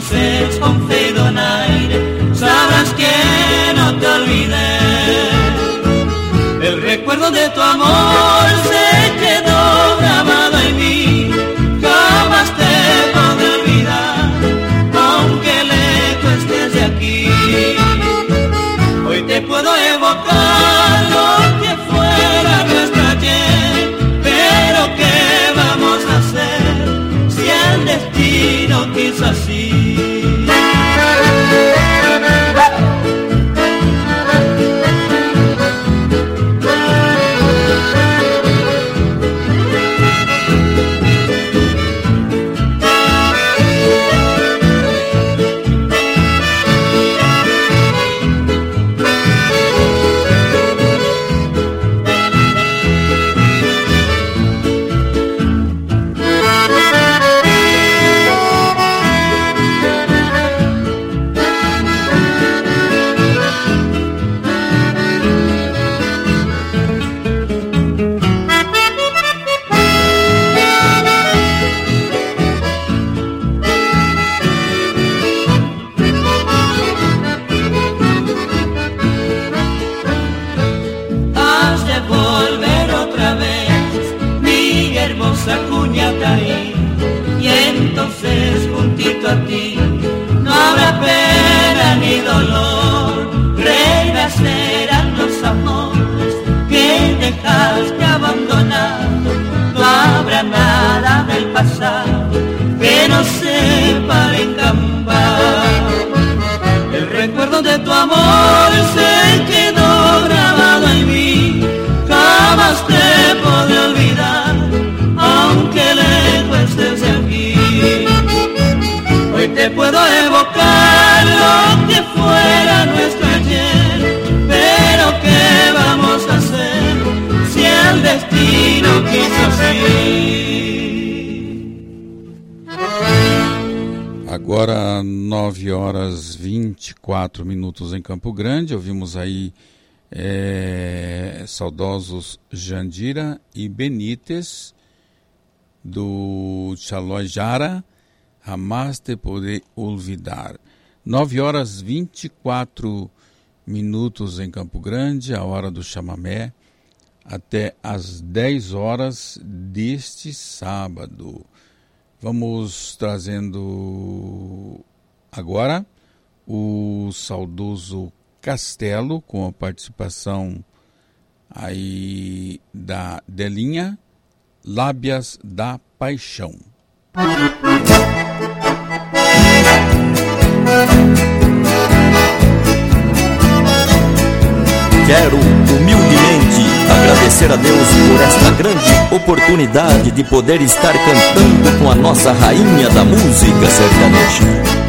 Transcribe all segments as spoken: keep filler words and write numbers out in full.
entonces con fe y donaire sabrás que no te olvidé. El recuerdo de tu amor se quedó grabado en mí, jamás te podré olvidar, aunque lejos estés de aquí. Hoy te puedo evocar lo que fuera nuestra ayer, pero ¿qué vamos a hacer si el destino quiso así? Y entonces juntito a ti no habrá pena ni dolor, reinas serán los amores que dejaste abandonados, no habrá nada del pasado que no sepa encambar. El recuerdo de tu amor se quedó grabado en mí, jamás te podré olvidar, aunque lejos estés de aquí. Hoy te puedo evocar lo que fuera nuestro ayer, pero ¿qué vamos a hacer si el destino quiso así? Agora nove horas vinte e quatro minutos em Campo Grande. Ouvimos aí é, saudosos Jandira e Benítez, do Chalói Jara, Jamás te poder olvidar. nove horas vinte e quatro minutos em Campo Grande, a hora do chamamé, até às dez horas deste sábado. Vamos trazendo agora o saudoso Castelo, com a participação aí da Delinha, Lábias da Paixão. Quero humildemente agradecer a Deus por esta grande oportunidade de poder estar cantando com a nossa rainha da música sertaneja.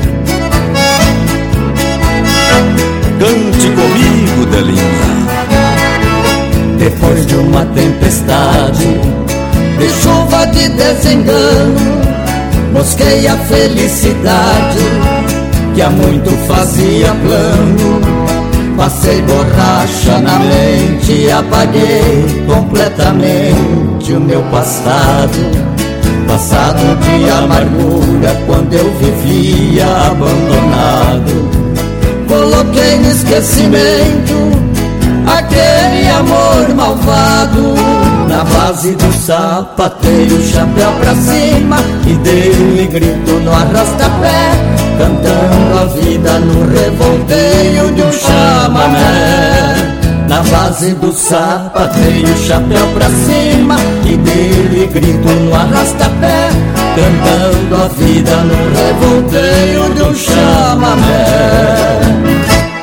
Cante comigo, Delinha. Depois de uma tempestade, de chuva de desengano, busquei a felicidade que há muito fazia plano. Passei borracha na mente, apaguei completamente o meu passado. Passado de amargura, quando eu vivia abandonado. Coloquei no esquecimento aquele amor malvado. Na base do sapateio, chapéu pra cima, e dei-lhe grito no arrasta-pé, cantando a vida no revolteio de um chamamé. Na base do sapateio, chapéu pra cima, e dei-lhe grito no arrasta-pé, cantando a vida no revolteio de um chamamé.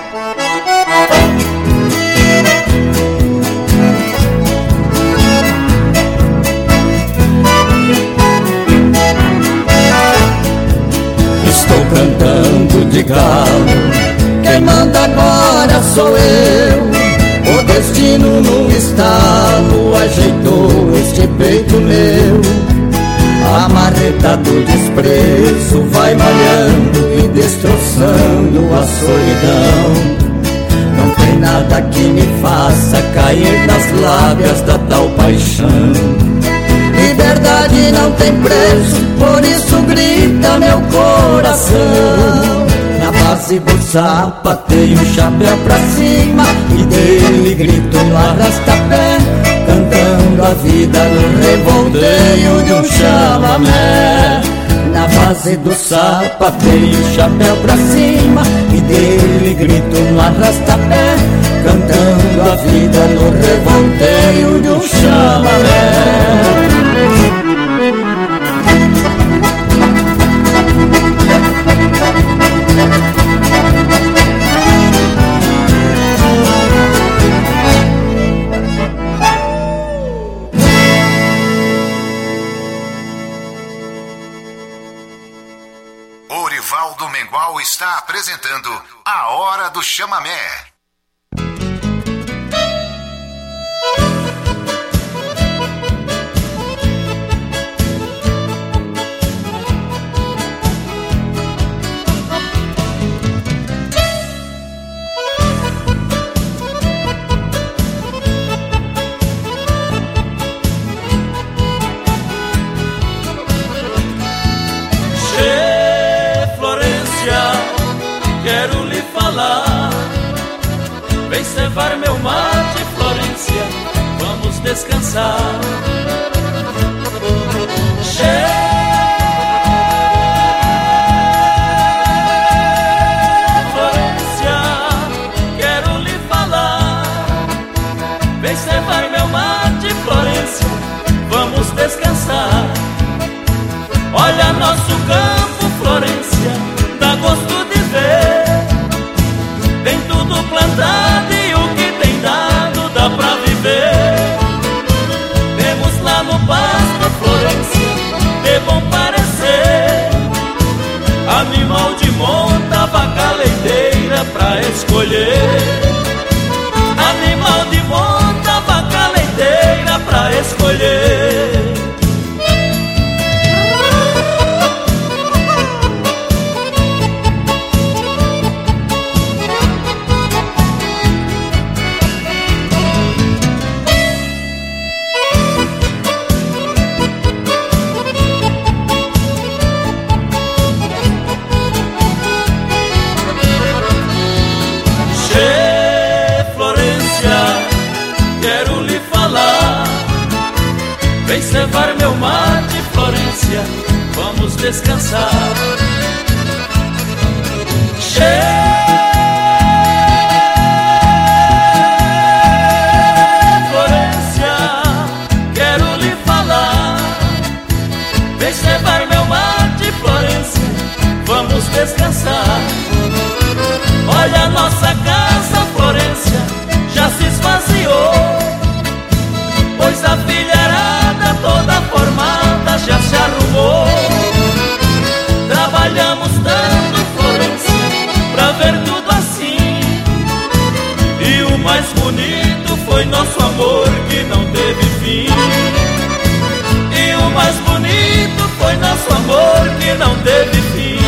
Cantando de galo, quem manda agora sou eu. O destino num estalo ajeitou este peito meu. A marreta do desprezo vai malhando e destroçando a solidão. Não tem nada que me faça cair nas lábias da tal paixão. Liberdade não tem preço, por isso grito vida, meu coração. Na base do sapateio, chapéu pra cima, e dele grito no arrasta-pé, cantando a vida no revolteio de um chamamé. Na base do sapateio, chapéu pra cima, e dele grito no arrasta-pé, cantando a vida no revolteio de um chamamé. Orivaldo Mengual está apresentando A Hora do Chamamé. Quero lhe falar, vem cevar meu mate, Florência, vamos descansar. Che, Florência, quero lhe falar, vem cevar meu mate, Florência, vamos descansar. Olha nosso campo, Florência, dá gosto de ver. Tem tudo plantado e o que tem dado dá pra viver. Temos lá no pasto, Florência, de bom parecer, animal de monta, vaca leiteira pra escolher. Animal de monta, vaca leiteira pra escolher. Vem cevar meu mate, Florência, vamos descansar. Che, Florência, quero lhe falar. Vem cevar meu mate, Florência, vamos descansar. Olha a nossa casa, Florência, já se esvaziou, pois a filharada toda formada já se arrumou. Trabalhamos tanto, Florência, pra ver tudo assim, e o mais bonito foi nosso amor que não teve fim. E o mais bonito foi nosso amor que não teve fim.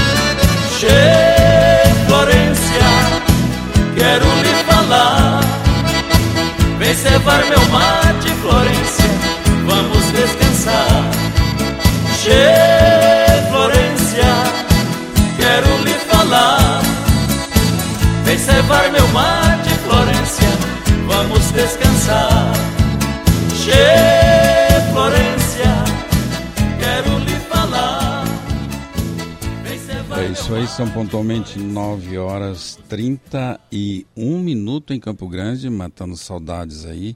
Che, Florência, quero lhe falar, vem cevar meu mate, Florência, vamos descansar. Che, Florência, quero lhe falar, vem cevar meu mate, Florência, vamos descansar. Che, Florência, quero lhe falar, vem cevar. É isso aí, são pontualmente nove horas trinta e um minutos em Campo Grande, matando saudades aí.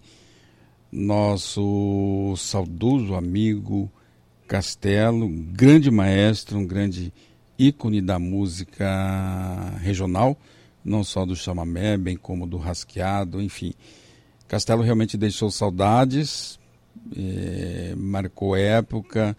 Nosso saudoso amigo Castelo, grande maestro, um grande ícone da música regional, não só do chamamé, bem como do rasqueado, enfim. Castelo realmente deixou saudades, é, marcou época,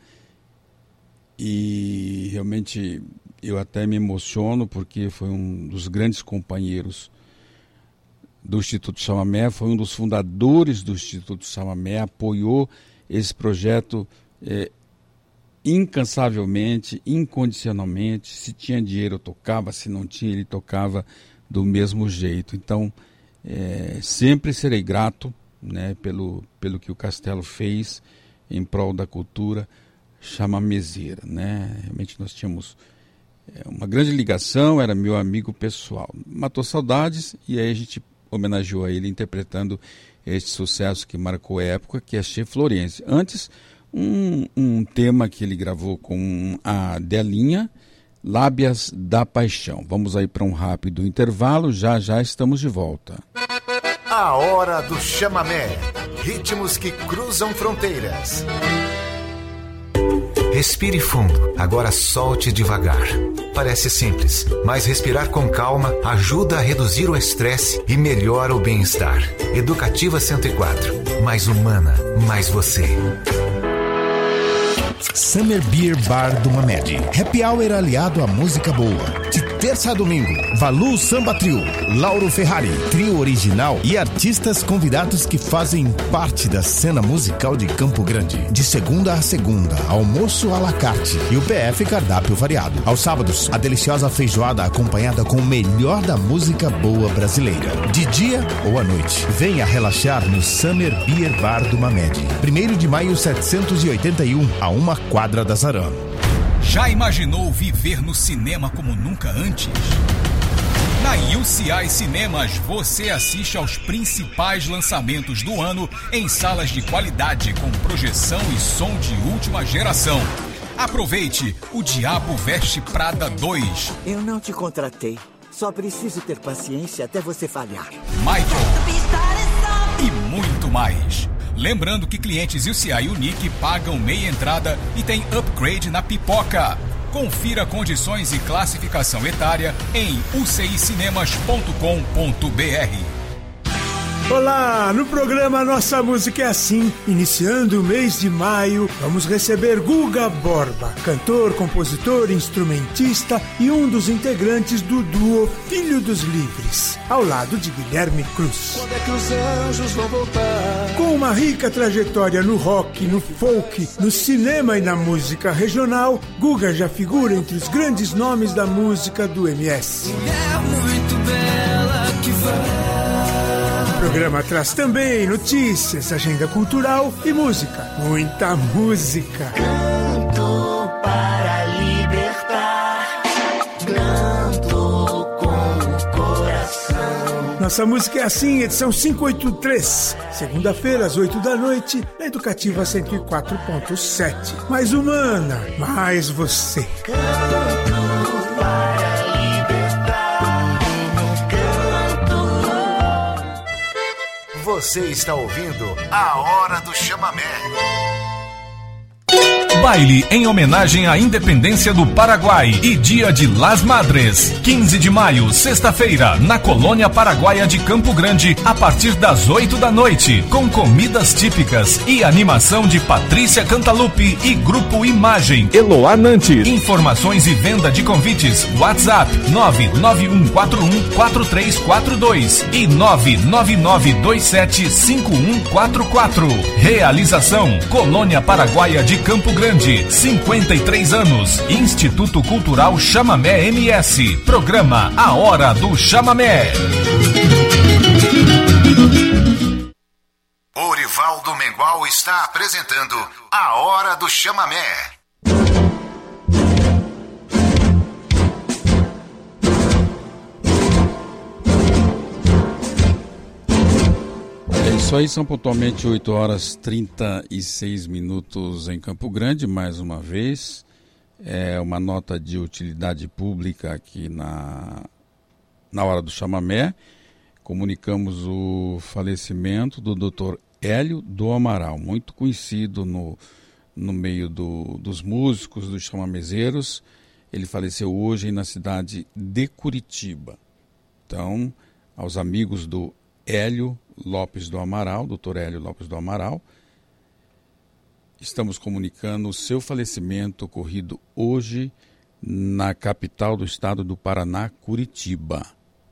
e realmente eu até me emociono porque foi um dos grandes companheiros do Instituto Chamamé, foi um dos fundadores do Instituto Chamamé, apoiou esse projeto é, incansavelmente, incondicionalmente. Se tinha dinheiro eu tocava, se não tinha ele tocava do mesmo jeito. Então é, sempre serei grato, né, pelo, pelo que o Castelo fez em prol da cultura. chamamezeira, né? Realmente nós tínhamos é, uma grande ligação, era meu amigo pessoal. Matou saudades e aí a gente homenageou a ele interpretando este sucesso que marcou a época, que é Che Florence. Antes, um, um tema que ele gravou com a Delinha, Lábias da Paixão. Vamos aí para um rápido intervalo, já já estamos de volta. A hora do chamamé, ritmos que cruzam fronteiras. Respire fundo, agora solte devagar. Parece simples, mas respirar com calma ajuda a reduzir o estresse e melhora o bem-estar. Educativa cento e quatro, mais humana, mais você. Summer Beer Bar do Mamed. Happy Hour aliado à música boa. De terça a domingo, Valu Samba Trio, Lauro Ferrari, trio original e artistas convidados que fazem parte da cena musical de Campo Grande. De segunda a segunda, almoço à la carte e o P F cardápio variado. Aos sábados, a deliciosa feijoada acompanhada com o melhor da música boa brasileira. De dia ou à noite, venha relaxar no Summer Beer Bar do Mamed. primeiro de maio setecentos e oitenta e um, a uma quadra da Zarano. Já imaginou viver no cinema como nunca antes? Na U C I Cinemas você assiste aos principais lançamentos do ano em salas de qualidade com projeção e som de última geração. Aproveite O Diabo Veste Prada dois. Eu não te contratei. Só preciso ter paciência até você falhar. Michael. E muito mais. Lembrando que clientes U C I Unique pagam meia entrada e tem upgrade na pipoca. Confira condições e classificação etária em u c i cinemas ponto com ponto b r. Olá, no programa Nossa Música é Assim, iniciando o mês de maio, vamos receber Guga Borba, cantor, compositor, instrumentista e um dos integrantes do duo Filho dos Livres, ao lado de Guilherme Cruz. Quando é que os anjos vão voltar? Com uma rica trajetória no rock, no folk, no cinema e na música regional, Guga já figura entre os grandes nomes da música do M S. É muito bela que vai. O programa traz também notícias, agenda cultural e música. Muita música. Canto para libertar, canto com o coração. Nossa Música é Assim, edição quinhentos e oitenta e três. Segunda-feira, às oito da noite, na Educativa cento e quatro ponto sete. Mais humana, mais você. Canto para Você está ouvindo A Hora do Chamamé. Baile em homenagem à independência do Paraguai e Dia de Las Madres. quinze de maio, sexta-feira, na Colônia Paraguaia de Campo Grande, a partir das oito da noite, com comidas típicas e animação de Patrícia Cantalupe e Grupo Imagem. Eloá Nantes. Informações e venda de convites, WhatsApp nove nove um quatro um quatro três quatro dois e nove nove nove dois sete cinco um quatro quatro. Realização, Colônia Paraguaia de Campo Grande. cinquenta e três anos. Instituto Cultural Chamamé M S. Programa A Hora do Chamamé. Orivaldo Mengual está apresentando A Hora do Chamamé. É isso aí, são pontualmente oito horas e trinta e seis minutos em Campo Grande, mais uma vez. É uma nota de utilidade pública aqui na, na Hora do Chamamé. Comunicamos o falecimento do doutor Hélio do Amaral, muito conhecido no, no meio do, dos músicos, dos chamamezeiros. Ele faleceu hoje na cidade de Curitiba. Então, aos amigos do Hélio Lopes do Amaral, doutor Hélio Lopes do Amaral, estamos comunicando o seu falecimento ocorrido hoje na capital do estado do Paraná, Curitiba.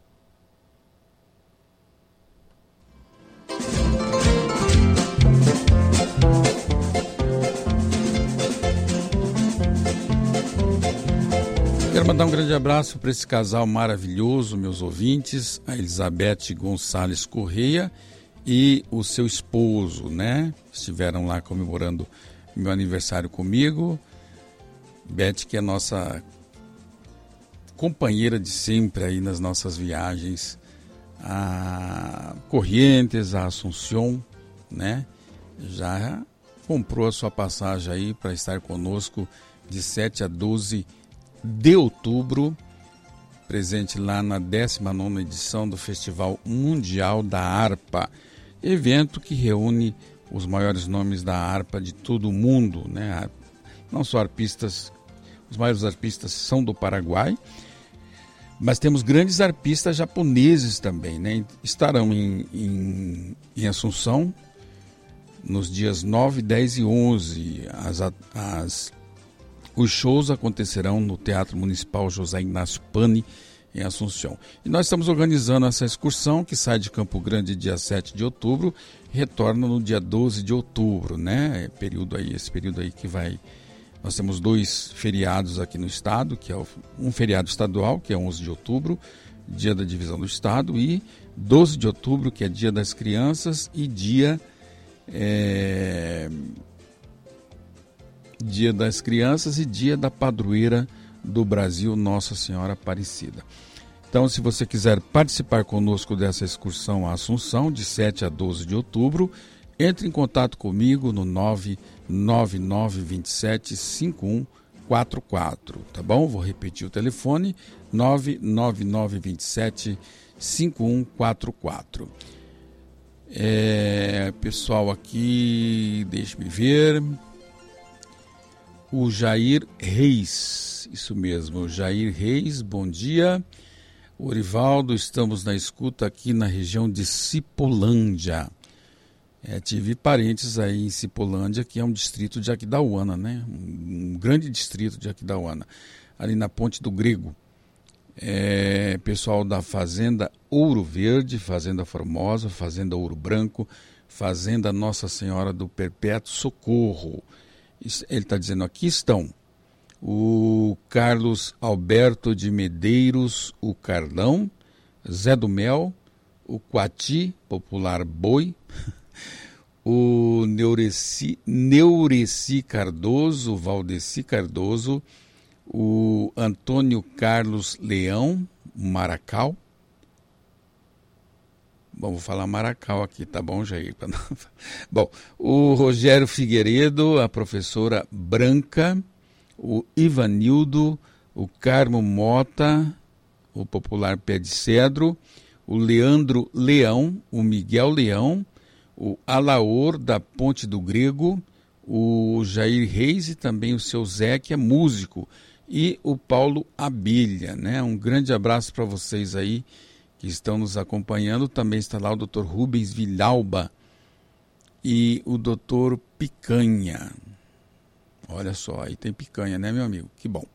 Quero mandar um grande abraço para esse casal maravilhoso, meus ouvintes, a Elizabeth Gonçalves Correia e o seu esposo, né? Estiveram lá comemorando meu aniversário comigo. Beth, que é nossa companheira de sempre aí nas nossas viagens a Corrientes, a Assunção, né? Já comprou a sua passagem aí para estar conosco de sete a doze de outubro, presente lá na décima nona edição do Festival Mundial da Harpa, evento que reúne os maiores nomes da harpa de todo o mundo, né? Não só arpistas, os maiores arpistas são do Paraguai, mas temos grandes arpistas japoneses também, né? Estarão em, em, em Assunção nos dias nove, dez e onze. As, as, os shows acontecerão no Teatro Municipal José Ignácio Pani, em Assunção. E nós estamos organizando essa excursão que sai de Campo Grande dia sete de outubro, retorna no dia doze de outubro, né? É período aí, esse período aí que vai... Nós temos dois feriados aqui no estado, que é um feriado estadual, que é onze de outubro, dia da divisão do estado, e doze de outubro, que é dia das crianças, e dia é, dia das crianças e dia da padroeira do Brasil, Nossa Senhora Aparecida. Então, se você quiser participar conosco dessa excursão à Assunção, de sete a doze de outubro, entre em contato comigo no nove nove nove dois sete cinco um quatro quatro, tá bom? Vou repetir o telefone, nove nove nove dois sete cinco um quatro quatro. É, pessoal aqui, deixe-me ver. O Jair Reis, isso mesmo, Jair Reis, bom dia. Orivaldo, estamos na escuta aqui na região de Cipolândia. É, tive parentes aí em Cipolândia, que é um distrito de Aquidauana, né? Um, um grande distrito de Aquidauana, ali na Ponte do Grego. É, pessoal da Fazenda Ouro Verde, Fazenda Formosa, Fazenda Ouro Branco, Fazenda Nossa Senhora do Perpétuo Socorro. Ele está dizendo, aqui estão o Carlos Alberto de Medeiros, o Carlão, Zé do Mel, o Quati, popular Boi, o Neureci, Neureci Cardoso, Valdeci Cardoso, o Antônio Carlos Leão, Maracau. Bom, vou falar Maracau aqui, tá bom, Jair? Bom, o Rogério Figueiredo, a professora Branca, o Ivanildo, o Carmo Mota, o popular Pé de Cedro, o Leandro Leão, o Miguel Leão, o Alaor da Ponte do Grego, o Jair Reis e também o seu Zé, que é músico, e o Paulo Abelha, né? Um grande abraço para vocês aí que estão nos acompanhando. Também está lá o doutor Rubens Villalba e o doutor Picanha. Olha só, aí tem picanha, né, meu amigo? Que bom.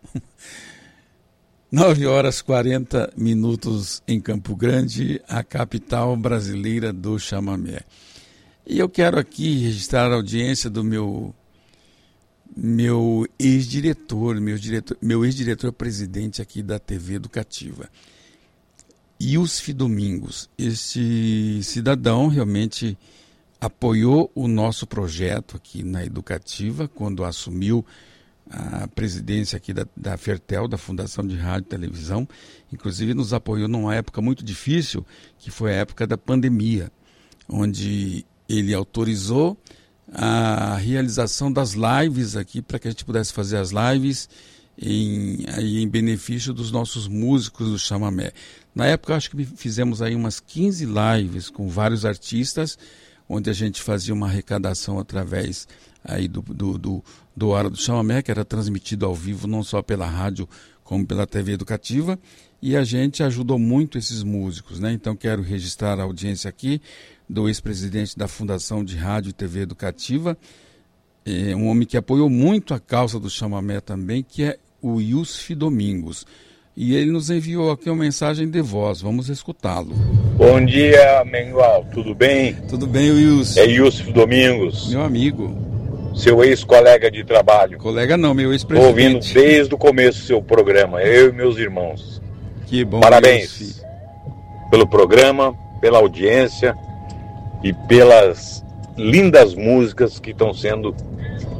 nove horas e quarenta minutos em Campo Grande, a capital brasileira do chamamé. E eu quero aqui registrar a audiência do meu, meu ex-diretor, meu, diretor, meu ex-diretor-presidente aqui da T V Educativa, Yusuf Domingos. Este cidadão realmente apoiou o nosso projeto aqui na Educativa, quando assumiu a presidência aqui da, da Fertel, da Fundação de Rádio e Televisão. Inclusive nos apoiou numa época muito difícil, que foi a época da pandemia, onde ele autorizou a realização das lives aqui, para que a gente pudesse fazer as lives em, aí, em benefício dos nossos músicos do chamamé. Na época, acho que fizemos aí umas quinze lives com vários artistas, onde a gente fazia uma arrecadação através aí do, do, do, do Hora do Chamamé, que era transmitido ao vivo, não só pela rádio, como pela T V Educativa, e a gente ajudou muito esses músicos, né? Então quero registrar a audiência aqui do ex-presidente da Fundação de Rádio e T V Educativa, é, um homem que apoiou muito a causa do chamamé também, que é o Yusuf Domingos. E ele nos enviou aqui uma mensagem de voz, vamos escutá-lo. Bom dia, Mengual, tudo bem? Tudo bem, Yusuf? É Yusuf Domingos. Meu amigo. Seu ex-colega de trabalho. Colega não, meu ex-presidente. Estou ouvindo desde o começo do seu programa, eu e meus irmãos. Que bom. Parabéns Yusuf. Pelo programa, pela audiência e pelas lindas músicas que estão sendo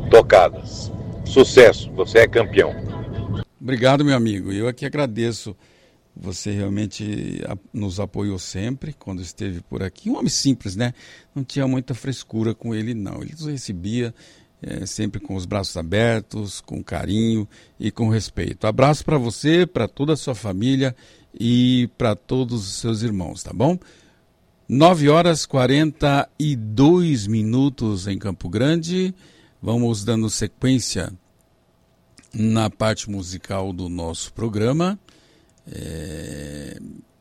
tocadas. Sucesso, você é campeão. Obrigado, meu amigo. Eu aqui agradeço. Você realmente nos apoiou sempre quando esteve por aqui. Um homem simples, né? Não tinha muita frescura com ele, não. Ele nos recebia é, sempre com os braços abertos, com carinho e com respeito. Abraço para você, para toda a sua família e para todos os seus irmãos, tá bom? nove horas e quarenta e dois minutos em Campo Grande. Vamos dando sequência na parte musical do nosso programa. É,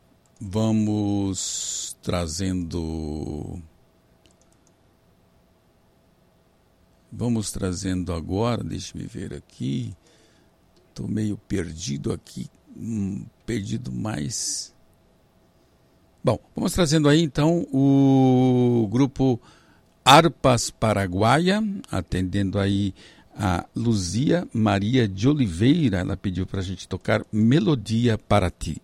vamos trazendo vamos trazendo agora, deixa-me ver aqui, estou meio perdido aqui, hum, perdido mais. Bom, vamos trazendo aí então o grupo Harpas Paraguaia, atendendo aí a Luzia Maria de Oliveira. Ela pediu para a gente tocar Melodia para Ti.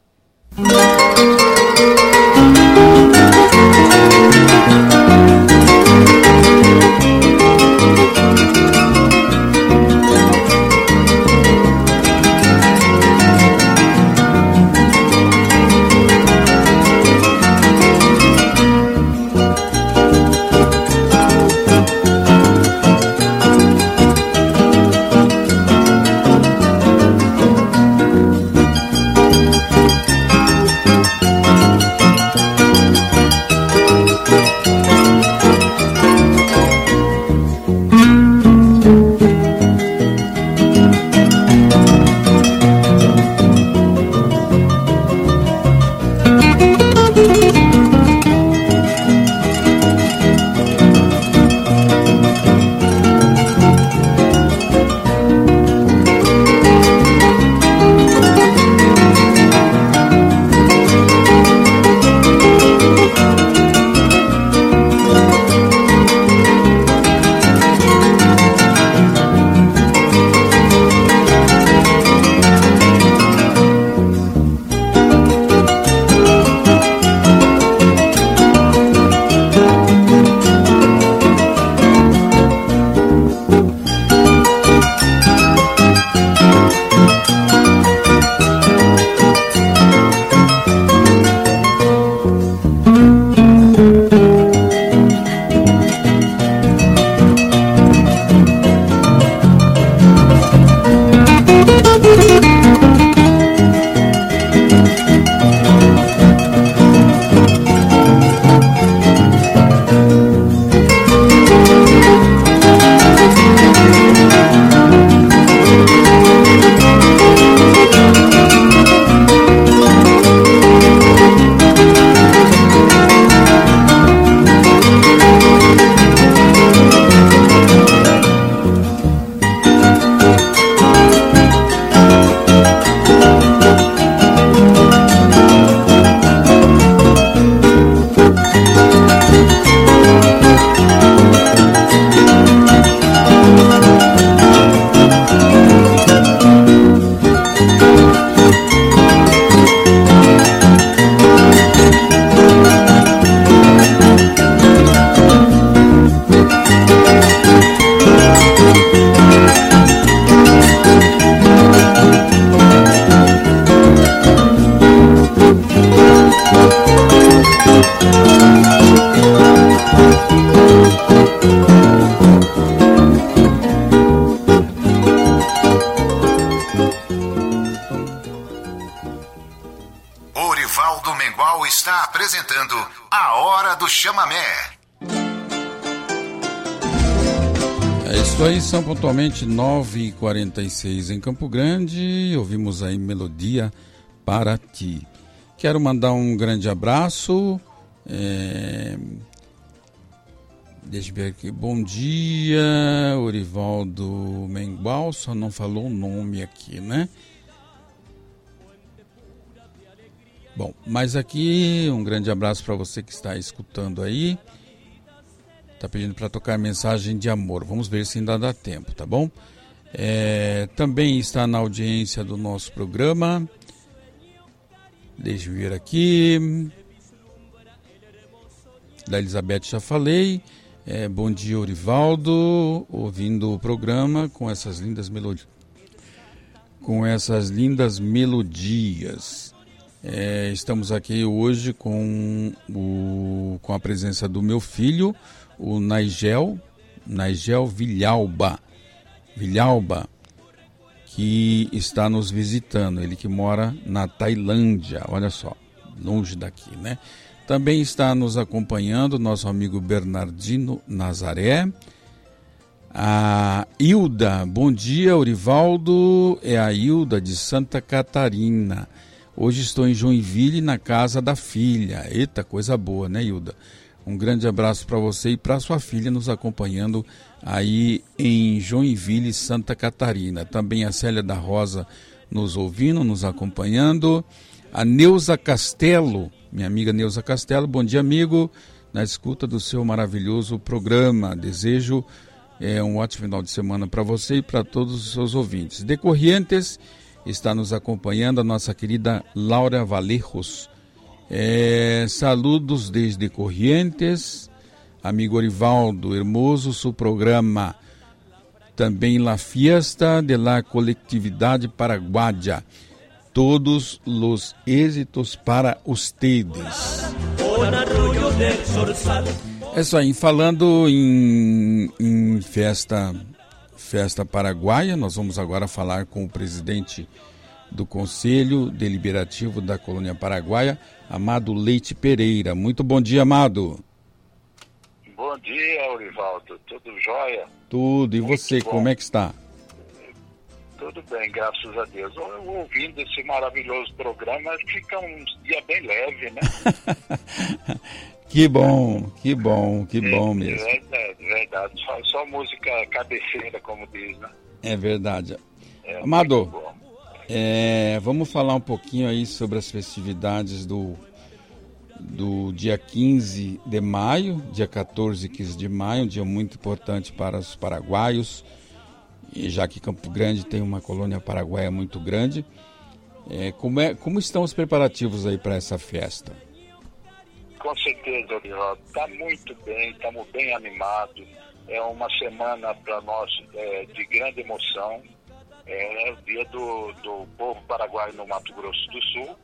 apresentando A Hora do Chamamé. É isso aí, são pontualmente nove e quarenta e seis em Campo Grande. Ouvimos aí Melodia para Ti. Quero mandar um grande abraço. É... Deixa eu ver aqui. Bom dia, Orivaldo Mengual. Só não falou o nome aqui, né? Bom, mas aqui um grande abraço para você que está escutando aí. Tá pedindo para tocar mensagem de amor. Vamos ver se ainda dá tempo, tá bom? É, também está na audiência do nosso programa. Deixa eu ver aqui. Da Elizabeth já falei. É, bom dia, Orivaldo, ouvindo o programa com essas lindas melodias. Com essas lindas melodias. É, estamos aqui hoje com, o, com a presença do meu filho, o Naigel, Naigel Vilhalba, Vilhalba, que está nos visitando, ele que mora na Tailândia, olha só, longe daqui, né? Também está nos acompanhando nosso amigo Bernardino Nazaré. A Hilda, bom dia, Orivaldo, é a Hilda de Santa Catarina. Hoje estou em Joinville, na casa da filha. Eita, coisa boa, né, Hilda? Um grande abraço para você e para sua filha nos acompanhando aí em Joinville, Santa Catarina. Também a Célia da Rosa nos ouvindo, nos acompanhando. A Neuza Castelo, minha amiga Neuza Castelo, bom dia, amigo, na escuta do seu maravilhoso programa. Desejo é, um ótimo final de semana para você e para todos os seus ouvintes. De Corrientes, está nos acompanhando a nossa querida Laura Valejos. É, saludos desde Corrientes, amigo Orivaldo, hermoso seu programa. Também la fiesta de la coletividade paraguaya. Todos os êxitos para ustedes. É isso aí, falando em, em festa, festa paraguaia, nós vamos agora falar com o presidente do Conselho Deliberativo da Colônia Paraguaia, Amado Leite Pereira. Muito bom dia, Amado. Bom dia, Orivaldo. Tudo jóia? Tudo. E Muito você, bom. como é que está? Tudo bem, graças a Deus. Eu, ouvindo esse maravilhoso programa, fica um dia bem leve, né? Que bom, que bom, que bom mesmo. É verdade, verdade. Só, só música cabeceira, como diz, né? É verdade. É Amado, é, vamos falar um pouquinho aí sobre as festividades do, do dia quinze de maio, dia quatorze e quinze de maio, um dia muito importante para os paraguaios, e já que Campo Grande tem uma colônia paraguaia muito grande. É, como, é, como estão os preparativos aí para essa festa? Com certeza, Orivaldo. Está muito bem, estamos bem animados. É uma semana para nós é, de grande emoção. É, é o dia do, do povo paraguaio no Mato Grosso do Sul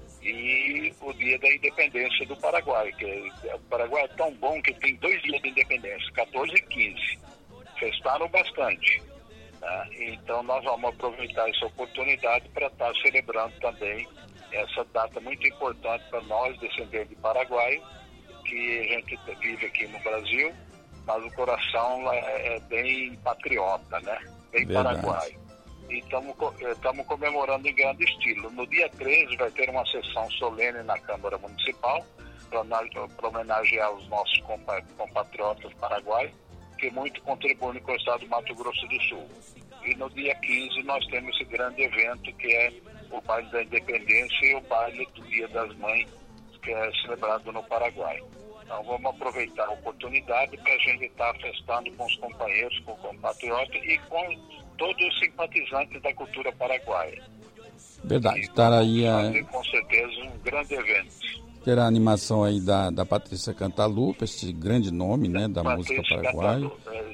e o dia da independência do Paraguai. Que é, o Paraguai é tão bom que tem dois dias de independência, quatorze e quinze. Festaram bastante. Né? Então nós vamos aproveitar essa oportunidade para estar celebrando também essa data muito importante para nós, descendentes de paraguaio, que a gente vive aqui no Brasil, mas o coração é, é bem patriota, né? Bem Verdade. paraguaio. E estamos comemorando em grande estilo. No dia treze vai ter uma sessão solene na Câmara Municipal para homenagear os nossos compa compatriotas paraguaios, que muito contribuem com o estado do Mato Grosso do Sul. E no dia quinze nós temos esse grande evento que é o baile da independência e o baile do Dia das Mães, que é celebrado no Paraguai. Então vamos aproveitar a oportunidade para a gente estar festando com os companheiros, com os compatriotas e com todos os simpatizantes da cultura paraguaia. Verdade, estar aí a... com certeza um grande evento. Ter a animação aí da, da Patrícia Cantalupa, este grande nome, né, da Patrícia música paraguaia. É,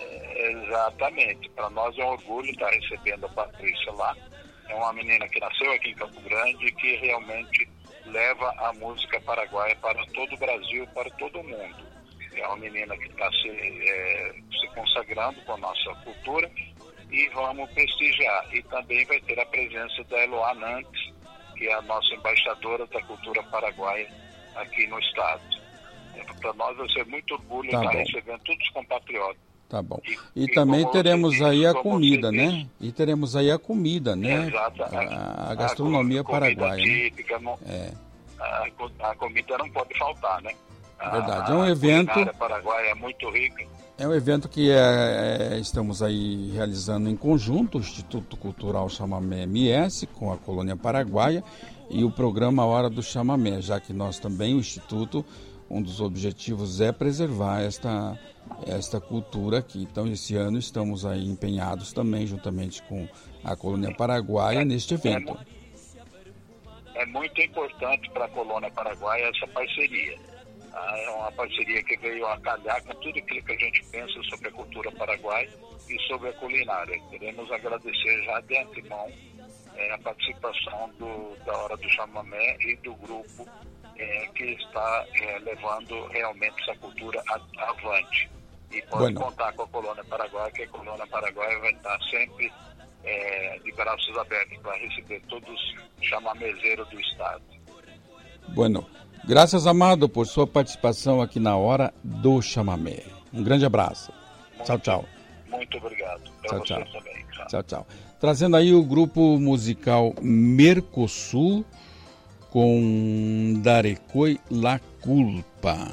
é, exatamente, para nós é um orgulho estar recebendo a Patrícia lá. É uma menina que nasceu aqui em Campo Grande e que realmente leva a música paraguaia para todo o Brasil, para todo o mundo. É uma menina que está se, é, se consagrando com a nossa cultura e vamos prestigiar. E também vai ter a presença da Eloá Nantes, que é a nossa embaixadora da cultura paraguaia aqui no estado. É, para nós vai ser muito orgulho Tá estar bom. recebendo todos os compatriotas. Tá bom. E, E- e também como teremos você aí disse, a como comida, você né? disse. E teremos aí a comida, né? Exato. A, a gastronomia comida paraguaia, né? típica, não- É, a, co- a comida não pode faltar, né? A, Verdade. É um a evento- culinária paraguaia é muito rica. é um evento que é, é, estamos aí realizando em conjunto, o Instituto Cultural Chamamé M S, com a Colônia Paraguaia, e o programa Hora do Chamamé, já que nós também, o Instituto, um dos objetivos é preservar esta, esta cultura aqui. Então, esse ano estamos aí empenhados também, juntamente com a Colônia Paraguaia, neste evento. É muito importante para a colônia paraguaia essa parceria. Ah, é uma parceria que veio a calhar com tudo aquilo que a gente pensa sobre a cultura paraguaia e sobre a culinária. Queremos agradecer já de antemão é, a participação do, da Hora do Chamamé e do grupo é, que está é, levando realmente essa cultura a, avante. E pode Bueno. contar com a Colônia Paraguaia, que a Colônia Paraguaia vai estar sempre é, de braços abertos para receber todos os chamamezeiros do estado. Bueno, graças, Amado, por sua participação aqui na Hora do Chamamé. Um grande abraço. Muito, tchau, tchau. Muito obrigado. Para Tchau, você tchau. também. Tchau. Tchau, tchau. Trazendo aí o grupo musical Mercosul com Darecoi La Culpa.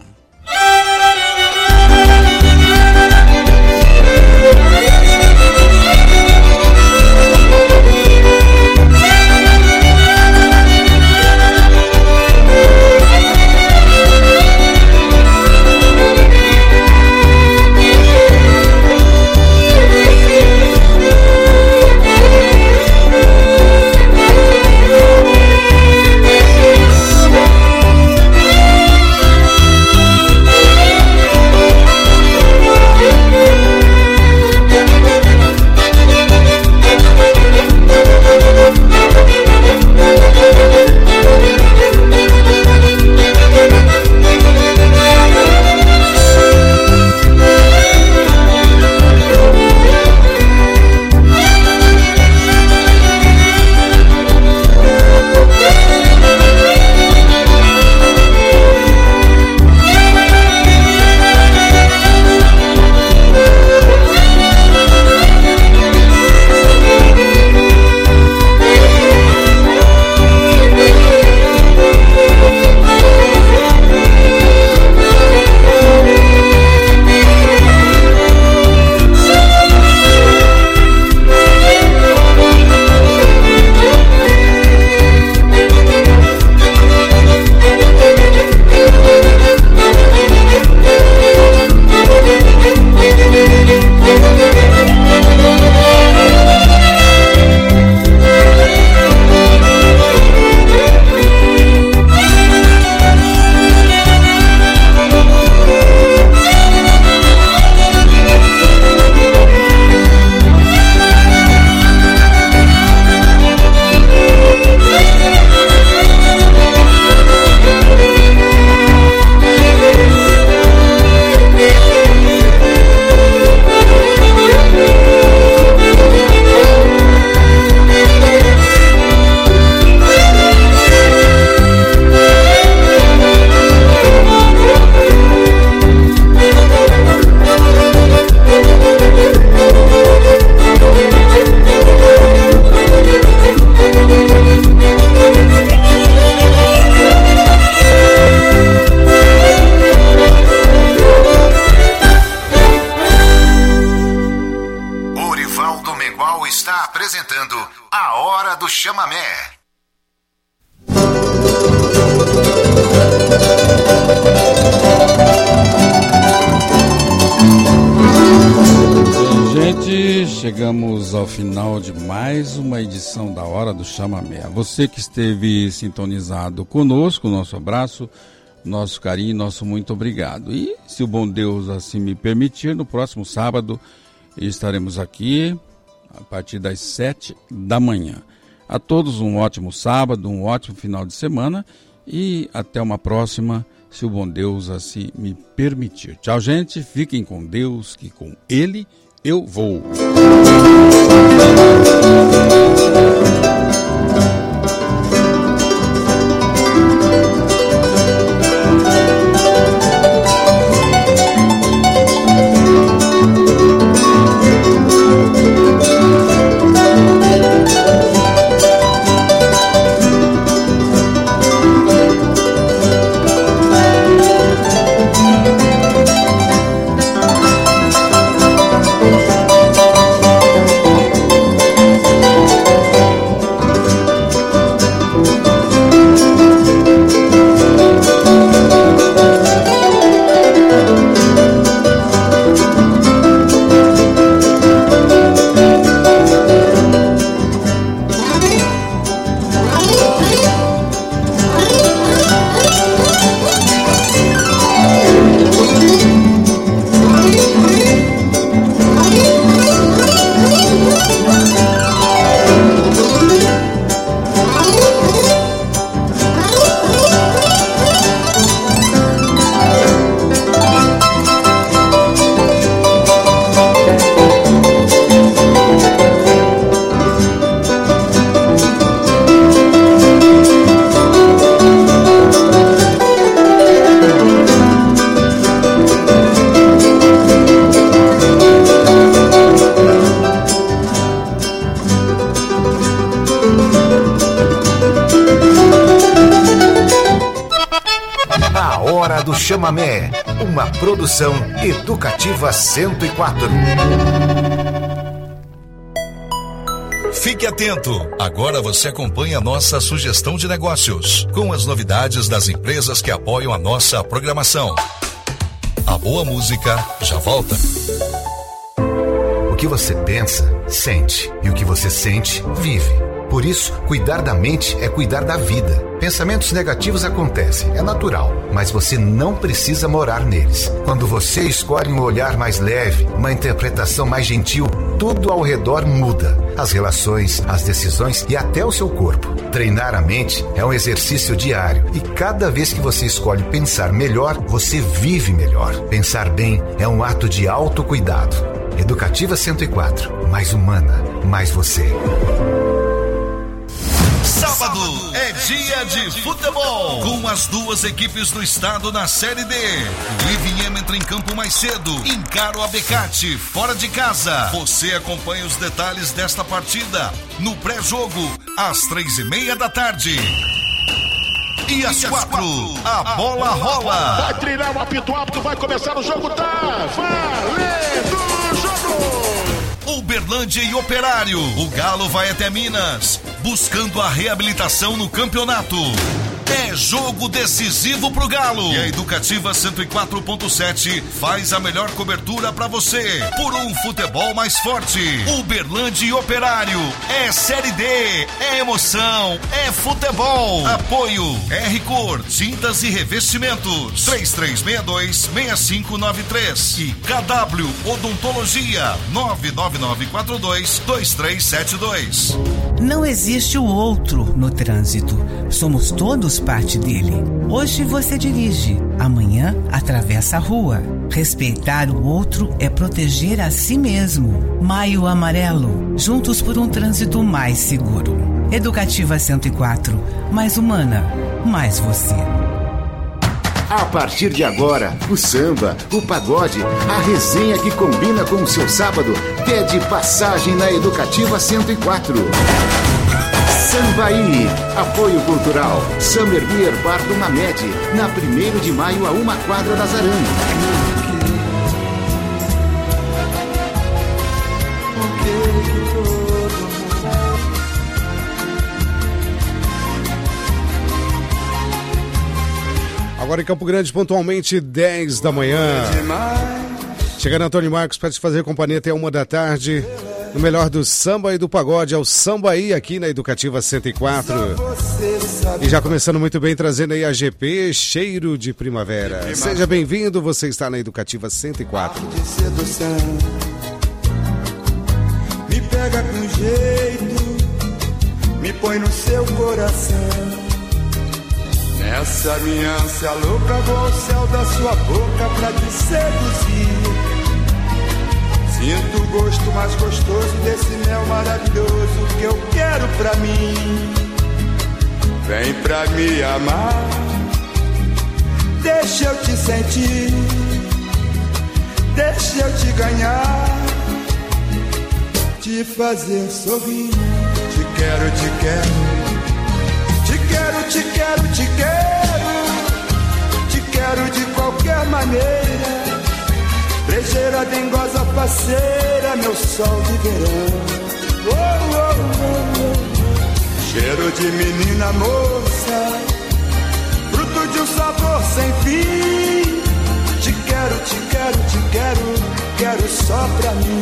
Chegamos ao final de mais uma edição da Hora do Chamamé. A você que esteve sintonizado conosco, nosso abraço, nosso carinho, nosso muito obrigado. E, se o bom Deus assim me permitir, no próximo sábado estaremos aqui a partir das sete da manhã. A todos um ótimo sábado, um ótimo final de semana e até uma próxima, se o bom Deus assim me permitir. Tchau, gente. Fiquem com Deus, que com Ele eu vou. Hora do Chamamé, uma produção Educativa cento e quatro. Fique atento! Agora você acompanha a nossa sugestão de negócios, com as novidades das empresas que apoiam a nossa programação. A boa música já volta. O que você pensa, sente. E o que você sente, vive. Por isso, cuidar da mente é cuidar da vida. Pensamentos negativos acontecem, é natural, mas você não precisa morar neles. Quando você escolhe um olhar mais leve, uma interpretação mais gentil, tudo ao redor muda. As relações, as decisões e até o seu corpo. Treinar a mente é um exercício diário e cada vez que você escolhe pensar melhor, você vive melhor. Pensar bem é um ato de autocuidado. Educativa cento e quatro, mais humana, mais você. Sábado é dia de futebol, com as duas equipes do estado na Série D. O Ivinhema entra em campo mais cedo, encara o Abecate, fora de casa. Você acompanha os detalhes desta partida no pré-jogo, às três e meia da tarde. E às quatro, a bola rola. Vai trilhar o apito apto, vai começar o jogo, tá valendo o jogo! Uberlândia e Operário. O Galo vai até Minas, buscando a reabilitação no campeonato. É jogo decisivo pro Galo. E a Educativa cento e quatro ponto sete faz a melhor cobertura pra você. Por um futebol mais forte. Uberlândia e Operário. É Série D. É emoção. É futebol. Apoio R Cor, tintas e revestimentos. três três seis dois, seis cinco nove três. E K W Odontologia. nove nove nove quatro dois, dois três sete dois. Não existe o outro no trânsito. Somos todos parte dele. Hoje você dirige, amanhã atravessa a rua. Respeitar o outro é proteger a si mesmo. Maio Amarelo, juntos por um trânsito mais seguro. Educativa cento e quatro, mais humana, mais você. A partir de agora, o samba, o pagode, a resenha que combina com o seu sábado, pede passagem na Educativa cento e quatro. Sambaí, apoio cultural, Summer Beer Bar do Mamed, na primeiro de maio a uma quadra da Zarana. Agora em Campo Grande, pontualmente dez da manhã. Chegando Antônio Marcos para te fazer companhia até uma da tarde. No melhor do samba e do pagode, é o Sambaí aqui na Educativa cento e quatro. E já começando muito bem, trazendo aí a G P, Cheiro de Primavera. Seja bem-vindo, você está na Educativa cento e quatro. Me pega com jeito, me põe no seu coração. Nessa minha ânsia louca, vou ao céu da sua boca pra te seduzir. Sinto o gosto mais gostoso desse mel maravilhoso que eu quero pra mim. Vem pra me amar, deixa eu te sentir, deixa eu te ganhar, te fazer sorrir. Te quero, te quero. Te quero, te quero, te quero, te quero de qualquer maneira. Brejeira, dengosa, parceira, meu sol de verão. Oh, oh, oh, oh. Cheiro de menina moça, fruto de um sabor sem fim. Te quero, te quero, te quero, quero só pra mim.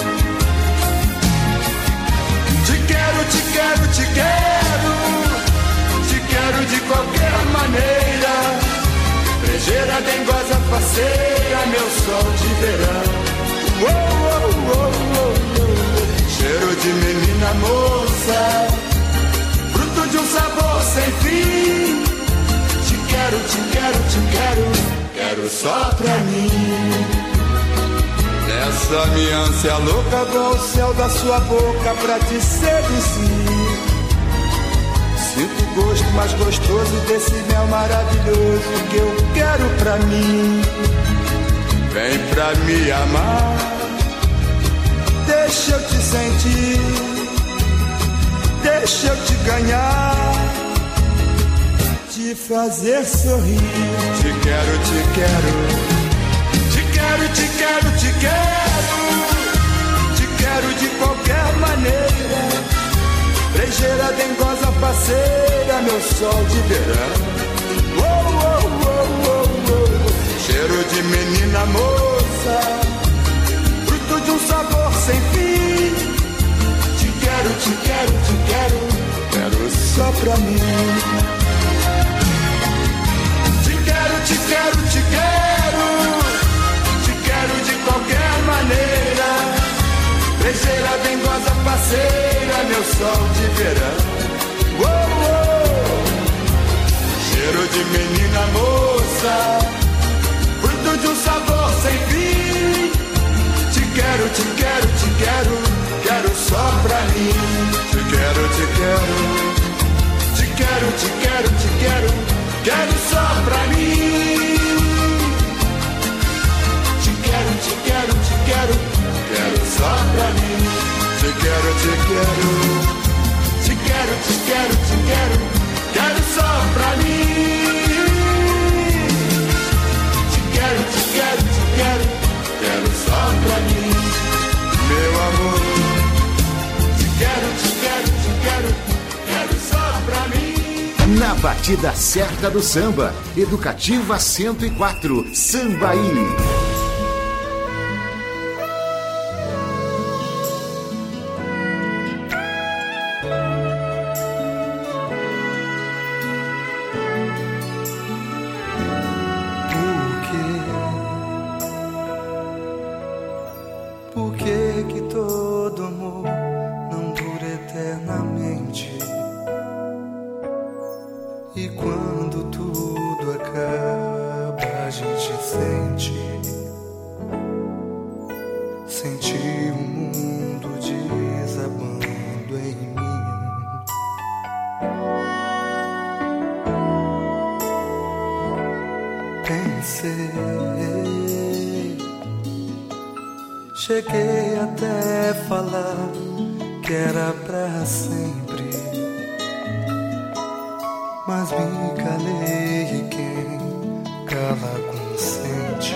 Te quero, te quero, te quero, quero de qualquer maneira. Brejeira, dengosa, parceira, meu sol de verão. Oh, oh, oh, oh, oh. Cheiro de menina moça, fruto de um sabor sem fim. Te quero, te quero, te quero, quero só pra mim. Nessa minha ânsia louca, vou ao céu da sua boca pra te seduzir. Sinto o gosto mais gostoso desse mel maravilhoso que eu quero pra mim. Vem pra me amar, deixa eu te sentir, deixa eu te ganhar, te te fazer sorrir. Te quero, te quero, te quero, te quero, te quero, te quero de qualquer maneira. Brejeira, dengosa, parceira, meu sol de verão. Oh, oh, oh, oh, oh. Cheiro de menina moça, fruto de um sabor sem fim. Te quero, te quero, te quero, quero só pra mim. Te quero, te quero, te quero, te quero de qualquer maneira. Brejeira, dengosa, parceira, meu sol de verão. Oh, oh. Cheiro de menina moça, fruto de um sabor sem fim. Te quero, te quero, te quero, quero só pra mim. Te quero, te quero, te quero, te quero, te quero, quero só pra mim. Te quero, te quero, te quero, quero só pra mim. Te quero, te quero, te quero, te quero, te quero, quero só pra mim. Te quero, te quero, te quero, quero só pra mim. Meu amor, te quero, te quero, te quero, quero só pra mim. Na batida certa do samba, Educativa cento e quatro, Sambaí. Cheguei até falar que era pra sempre, mas me calei e quem cala consente.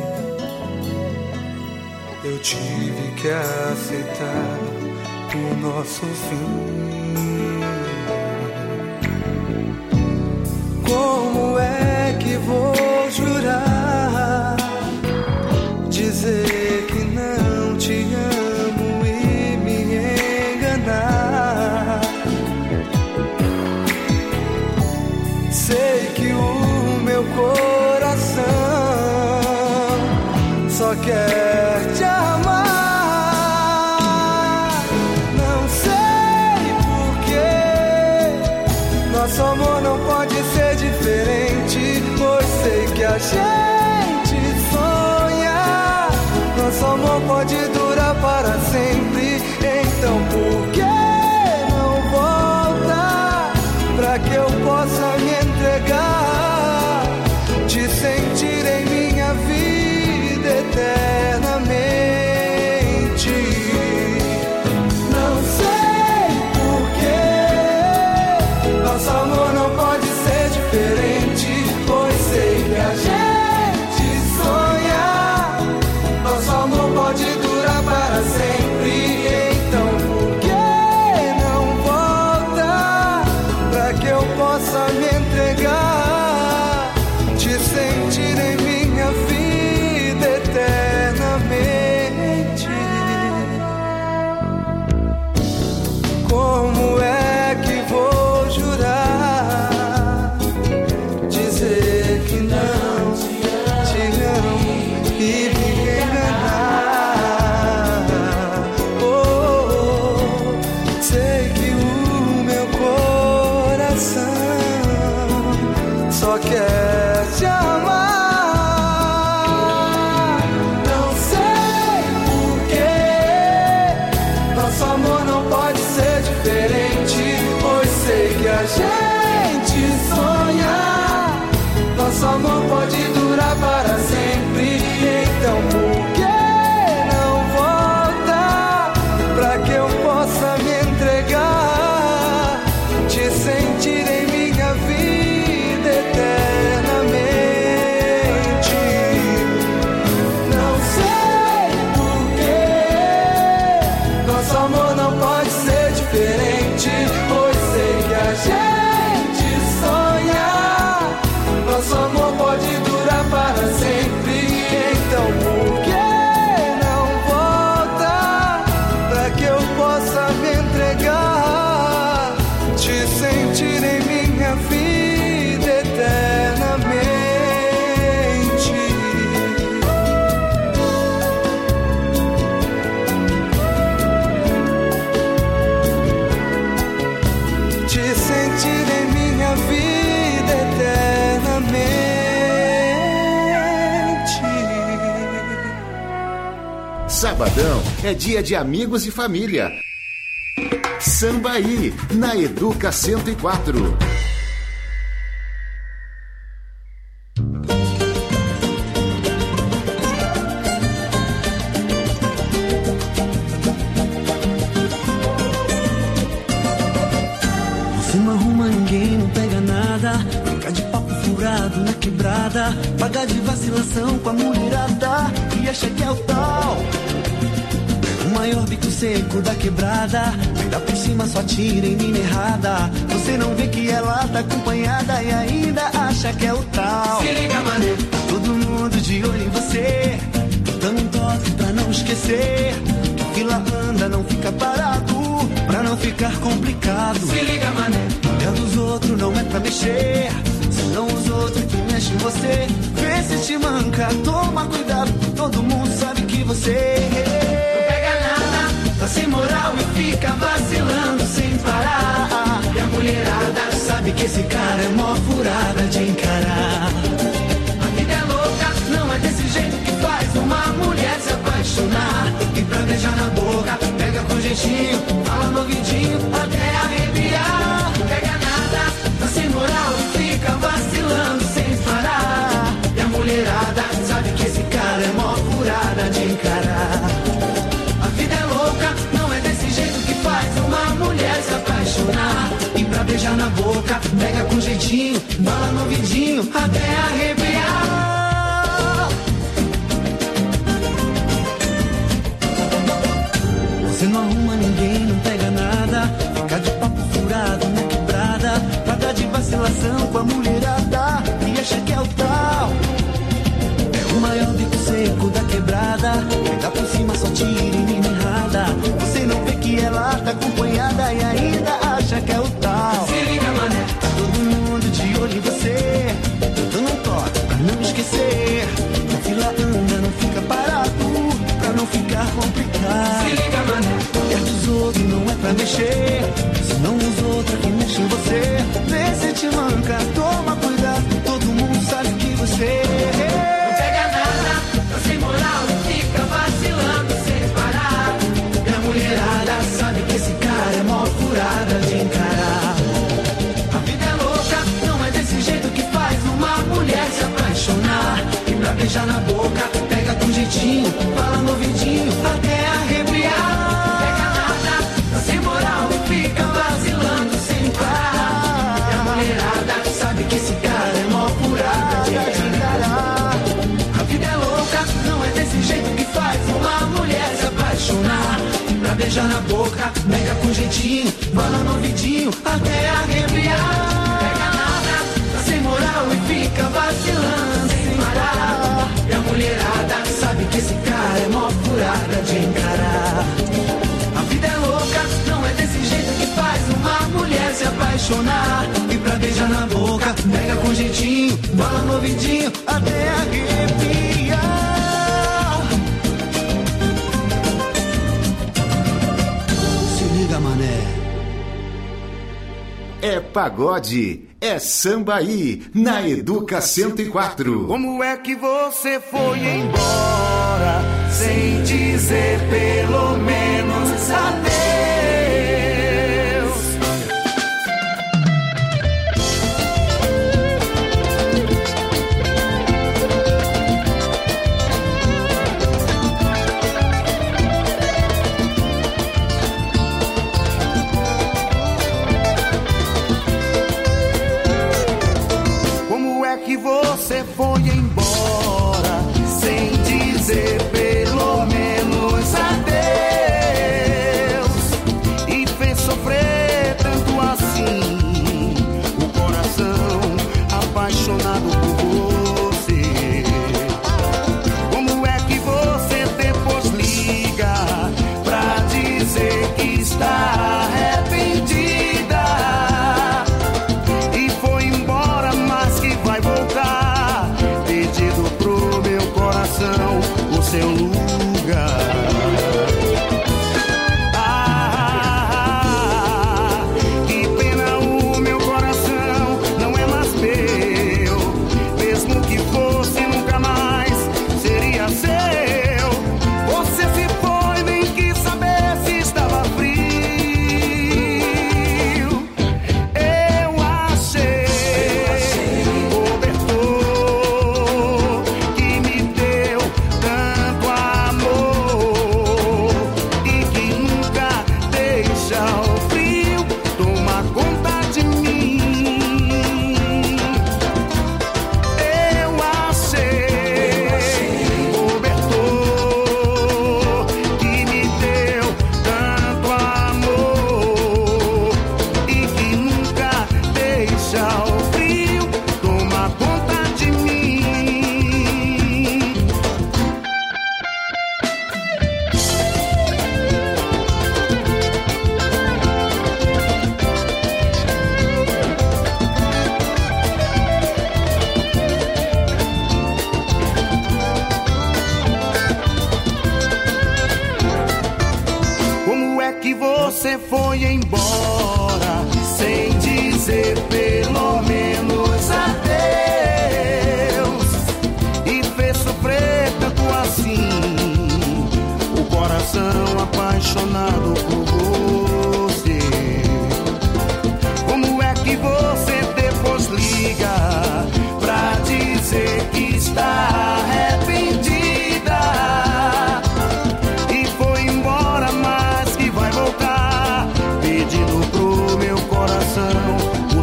Eu tive que aceitar o nosso fim. Como é que vou jurar, dizer que não te amo e me enganar? Sei que o meu coração só quer te amar. Não sei porquê nosso amor não pode ser diferente, pois sei que a gente sonha. Nosso amor pode durar para sempre. Então por que não volta pra que eu possa me entregar, te sentir em minha vida eternamente? Não sei por que nosso amor não pode ser diferente, pois sei que a gente sonha. Nosso amor pode durar para sempre. Então por que não volta pra que eu possa me entregar, te sentir em minha vida eternamente? Como é que vou jurar, dizer que não te amo e me enganar? Oh, sei que o meu coração só quer te amar. Não sei porquê nosso amor não pode ser diferente, pois sei que a gente sonha. Nosso amor pode durar para sempre. Então por que não volta pra que eu possa me entregar, te sentir em minha vida te sentir em minha vida eternamente. Te sentir em minha vida eternamente. Sabadão é dia de amigos e família. Sambaí, na Educa cento e quatro. Você não arruma ninguém, não pega nada. Fica de papo furado na quebrada. Paga de vacilação com a mulherada e acha que é o tal. O maior bico seco da quebrada. Ainda por cima só tira em mina errada. Você não vê que ela tá acompanhada e ainda acha que é o tal. Se liga, mané. Tá todo mundo de olho em você, dando um toque pra não esquecer. Que a fila anda, não fica parado, pra não ficar complicado. Se liga, mané. Mulher dos outros não é pra mexer, senão os outros que mexem em você. Vê se te manca, toma cuidado. Todo mundo sabe que você tá sem moral e fica vacilando sem parar. E a mulherada sabe que esse cara é mó furada de encarar. A vida é louca, não é desse jeito que faz uma mulher se apaixonar. E pra beijar na boca, pega com jeitinho, fala no ouvidinho até arrepiar. Não pega nada, tá sem moral e fica vacilando sem parar. E a mulherada sabe que esse cara é mó furada de encarar. A vida é louca, não é desse jeito que faz uma mulher se apaixonar. E pra beijar na boca, pega com jeitinho, fala no ouvidinho até arrepiar. Você não arruma ninguém, não pega nada. Fica de papo furado na quebrada. Paga de vacilação com a mulherada e acha que é o tal. É o maior bico seco da quebrada. Ainda por cima só tira em mina errada. Você não vê que ela tá acompanhada e ainda acha que é o tal. Se liga, mané. Tá todo mundo de olho em você, dando um toque pra não esquecer. A fila anda, não fica parado, pra não ficar complicado. Se liga, mané. Mulher dos outros não é pra mexer, senão os outros que mexem em você. Vê se te manca, toma cuidado. Todo mundo sabe que você não pega nada, tá sem moral e fica vacilando sem parar. E a mulherada sabe que esse cara é mó furada de encarar. A vida é louca, não é desse jeito que faz uma mulher se apaixonar. E pra beijar na boca, pega com jeitinho, fala no ouvidinho até arrepiar. Pega nada, tá sem moral e fica vacilando sem parar. E a mulherada sabe que esse cara é mó furada de encarar. A vida é louca, não é desse jeito que faz uma mulher se apaixonar. E pra beijar na boca, pega com jeitinho, fala no ouvidinho até arrepiar. Pega nada, tá sem moral e fica vacilando sem parar. E a mulherada sabe que esse cara é mó furada de encarar. A vida é louca, não é desse jeito que faz uma mulher se apaixonar. E pra beijar na boca, pega com jeitinho, fala no ouvidinho até arrepiar. Se liga, mané. É pagode, é Sambaí, na Educa cento e quatro. Como é que você foi embora sem dizer pelo menos adeus? Como é que você foi embora sem dizer pelo menos adeus?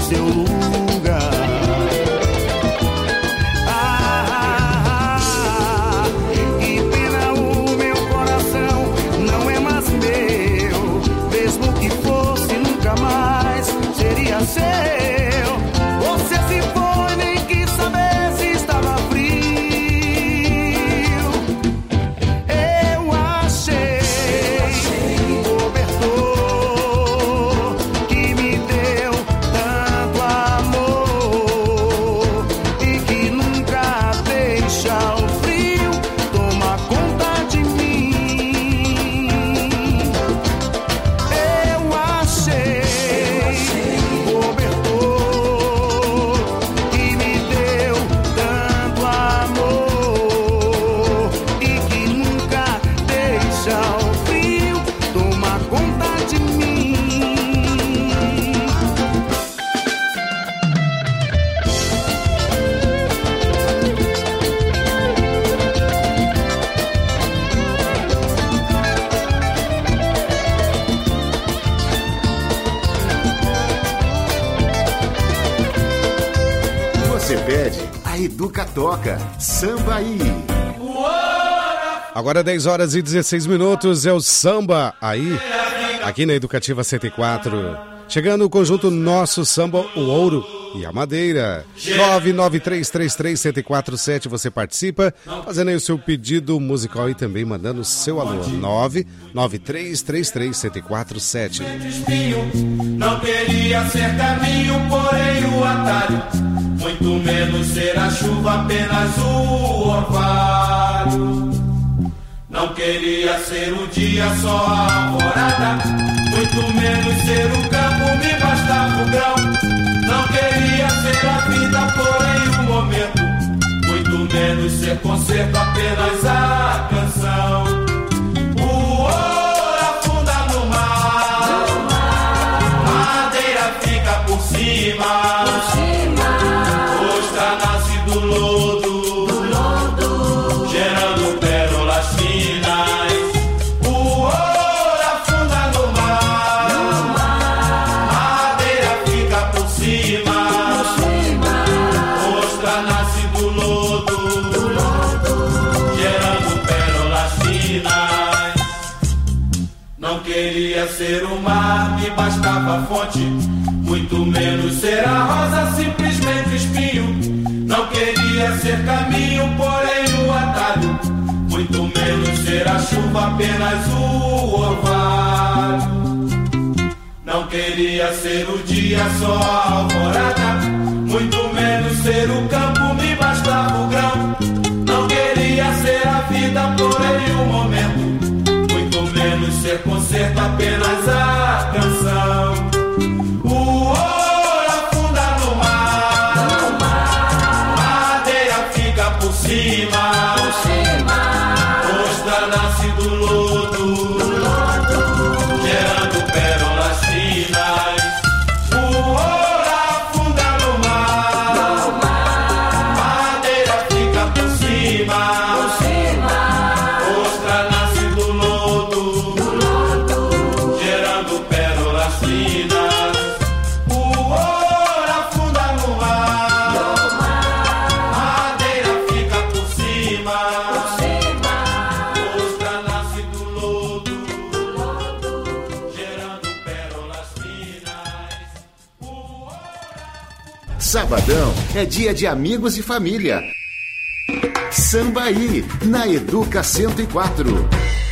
seu lugar. Ah, que pena, o meu coração não é mais meu. Mesmo que fosse, nunca mais seria seu. Você se foi, nem quis saber se estava frio. Eu achei um cobertor que me deu tanto amor e que nunca deixa o frio tomar conta de mim. Eu achei um cobertor que me deu tanto amor e que nunca deixa o frio tomar conta de mim. Você pede, a Educa toca. Samba aí. Agora dez horas e dezesseis minutos, é o Samba Aí, aqui na Educativa cento e quatro. Chegando o conjunto Nosso Samba, o Ouro e a Madeira. nove nove três três três um zero quatro sete, você participa, fazendo aí o seu pedido musical e também mandando o seu alô. nove nove três três três um zero quatro sete. Espinho, não queria ser caminho, porém o atalho, muito menos ser a chuva, apenas o orvalho. Não queria ser o dia, só a alvorada, muito menos ser o campo, me bastava o grão. Não queria ser a vida, porém o momento, muito menos ser concerto, apenas a canção. O ouro afunda no mar, madeira fica por cima, ostra nasce do lodo, gerando pérolas finas. O ouro afunda no mar, madeira fica por cima, ostra nasce do lodo, gerando pérolas finas. Não queria ser o mar, me bastava a fonte, muito menos ser a rosa, simplesmente espinho. Não queria ser caminho, porém o atalho, muito menos ser a chuva, apenas o orvalho. Não queria ser o dia, só a alvorada, muito menos ser o campo, me bastava o grão. Não queria ser a vida, porém o momento, muito menos ser concerto, apenas a canção. O ouro afunda no mar, madeira fica por cima, ostra nasce do lodo, gerando pérolas finas. O ouro afunda no mar, madeira fica por cima, ostra nasce do lodo, gerando pérolas finas. O ouro afunda no mar, madeira fica por cima, ostra nasce do lodo, gerando pérolas finas. Sabadão é dia de amigos e família. Samba aí, na Educa cento e quatro.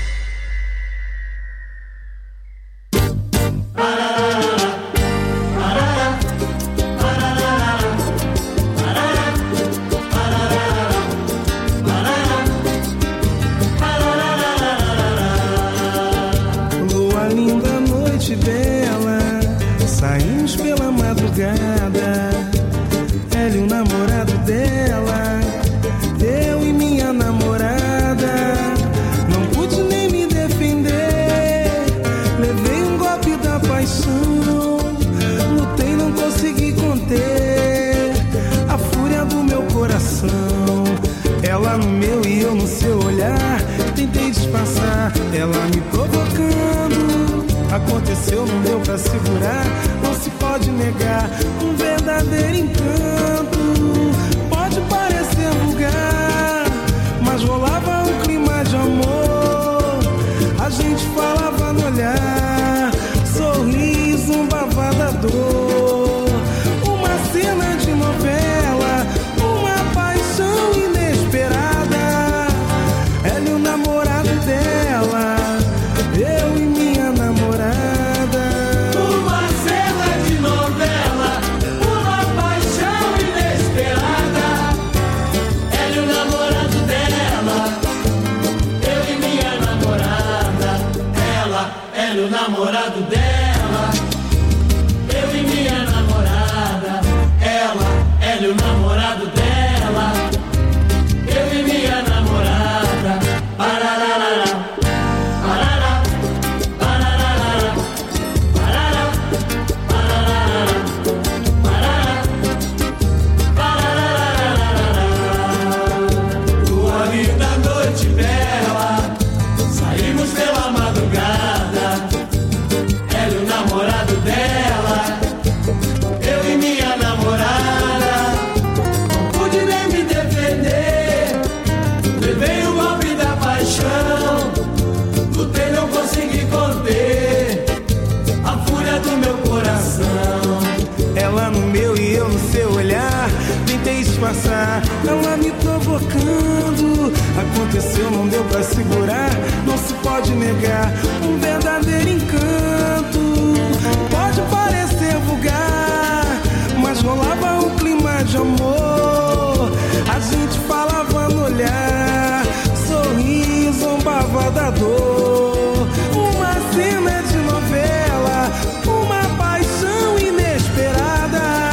Lua linda, noite bela, saímos pela madrugada. Ele, o namorado dela, eu e minha namorada. Não pude nem me defender, levei um golpe da paixão. Lutei, não consegui conter a fúria do meu coração. Ela no meu e eu no seu olhar, tentei disfarçar, ela me provocando. Aconteceu, não deu pra segurar, não se pode pode negar um verdadeiro encanto. Pode parecer vulgar, mas rolava um clima de amor. A gente falava no olhar, sorriso, um bavadador. Uma cena de novela, uma paixão inesperada. Ela e o namorado dela, eu e minha namorada. Uma cena de novela, uma paixão inesperada. Ela e o namorado dela, eu e minha namorada. Ela, ela e o namorado dela, eu e minha namorada. Ela, ela e o namorado dela, eu e minha namorada. Parararara. Ela no meu e eu no seu olhar, tentei disfarçar, ela me provocando. Aconteceu, não deu pra segurar, não se pode negar um